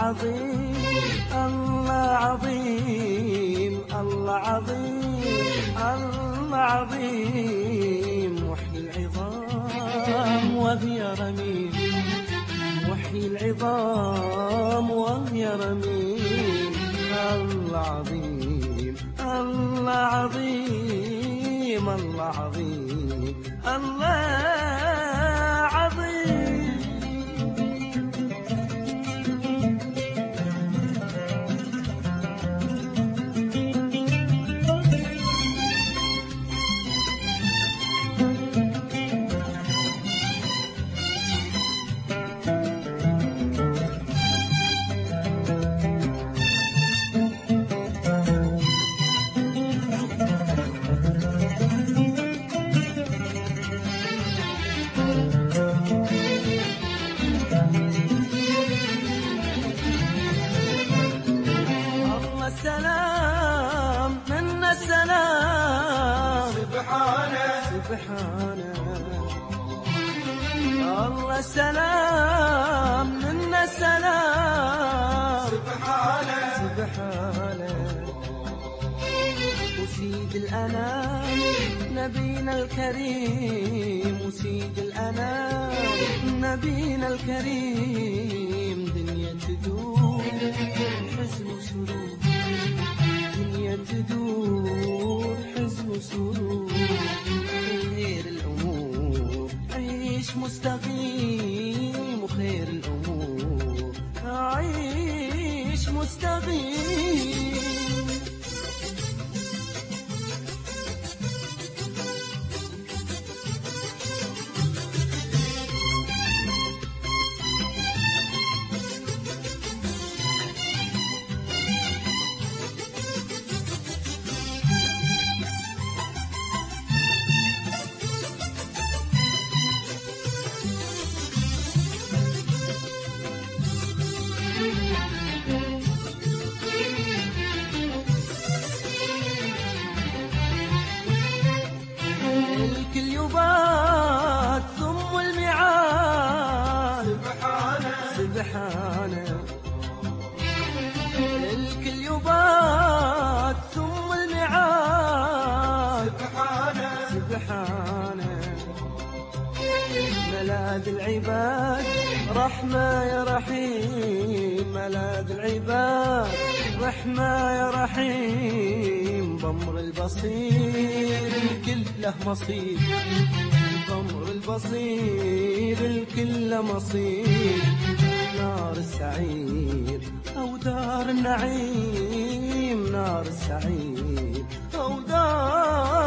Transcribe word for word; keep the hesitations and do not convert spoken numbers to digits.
عظيم الله عظيم الله عظيم الله عظيم، محيي العظام وهي رميم، محيي العظام وهي رميم. الله عظيم الله عظيم الله عظيم الله عظيم. السلام منا السلام سبحانه سبحانه، الله السلام منا السلام سبحانه سبحانه. وسيد الأنام نبينا الكريم، وسيد الأنام نبينا الكريم. دنيا تدور حزن وسرور، دنيا تدور حزن وسرور. خير الأمور عيش مستقيم، وخير الأمور عيش مستقيم. الكل يبات ثم الميعاد سبحانه سبحانه. الكل يبات ثم الميعاد سبحانه سبحانه. ملاذ العباد رحمة يا رحيم، ملاذ العباد رحمة يا رحيم. ضمر البصير الكل له مصير، ضمر البصير الكل له مصير. نار السعير أو دار النعيم، نار السعير أو دار